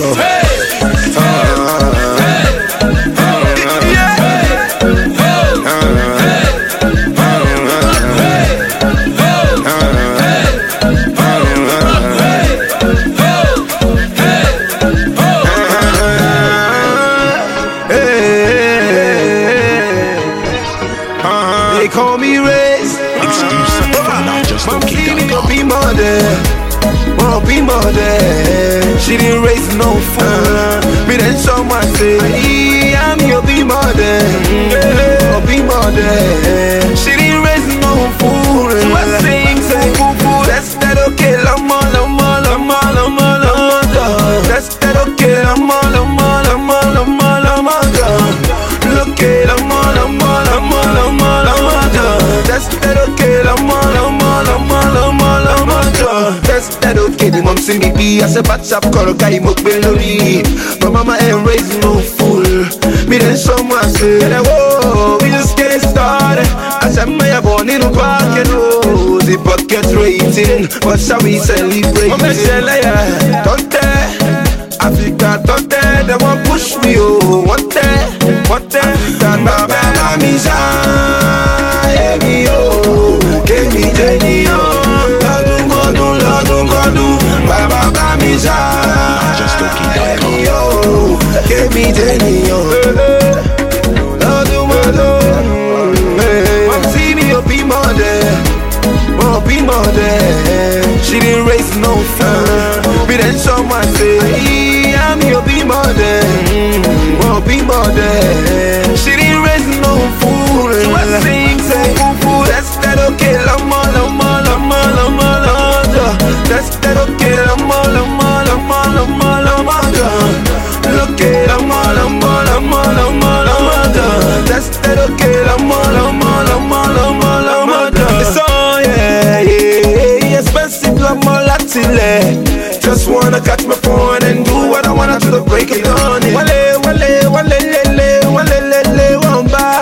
They call me Race. Exclusive from NotJustOK.com. Be more there. Won't be more there. She didn't raise no fool. Me then show my say, I'm your be more there. Be more there. She didn't raise no fool. So I sing, say, foo. That's that okay, lama. That's that okay, lama. Look at lama. That's that okay, lama. That's that okay, the mom sing me as a batch up call guy mokbelori. But mama ain't raising no fool. Me then someone say, whoa, we just getting started. I said, may I born in a pocket, oh, the bucket rating. What shall we celebrate? I'm a seller, don't tell. Africa, don't tell. They won't push me, oh, what tell. Baba, me shine, oh, give me Jenny, oh. Baba, me shine, oh, give me Jenny, oh. See me, be more there. She didn't raise no fool. Me then someone say, I'm your be more there. She didn't raise no fool. So I sing, say, foo. That's that okay, lama. That's that okay, lama. Look at lama. That's that okay, lama. So yeah, expensive lama latile. Just wanna catch my phone and do what I wanna to the break of dawn. Wale, wamba.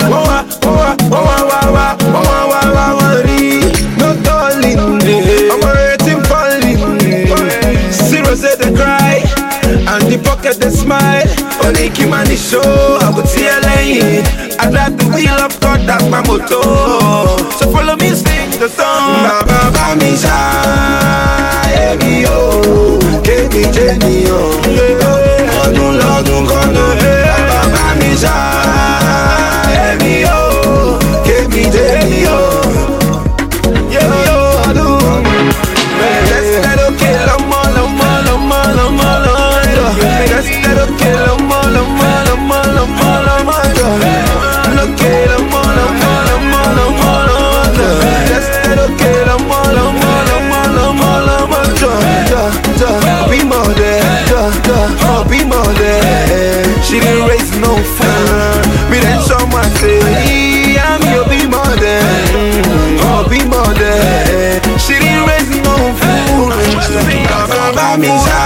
No darling, I'm hurting, falling. Zero said they cry, and the pocket they smile. Only Kim and the show, I would see a lane. I drive the wheel of God, that's my motto. So follow me, sing the song. Baba, me shine, oh, give me Jenny, oh. Lord, Baba, me shine, oh, give me Jenny, oh. That's that okay, lama. That's that okay, lama. Look at lama. That's that okay, lama. Be more there, be more there. She didn't raise no fool. Me then someone say, I'm your be more there. Be more there. She didn't raise no fool. Baba, me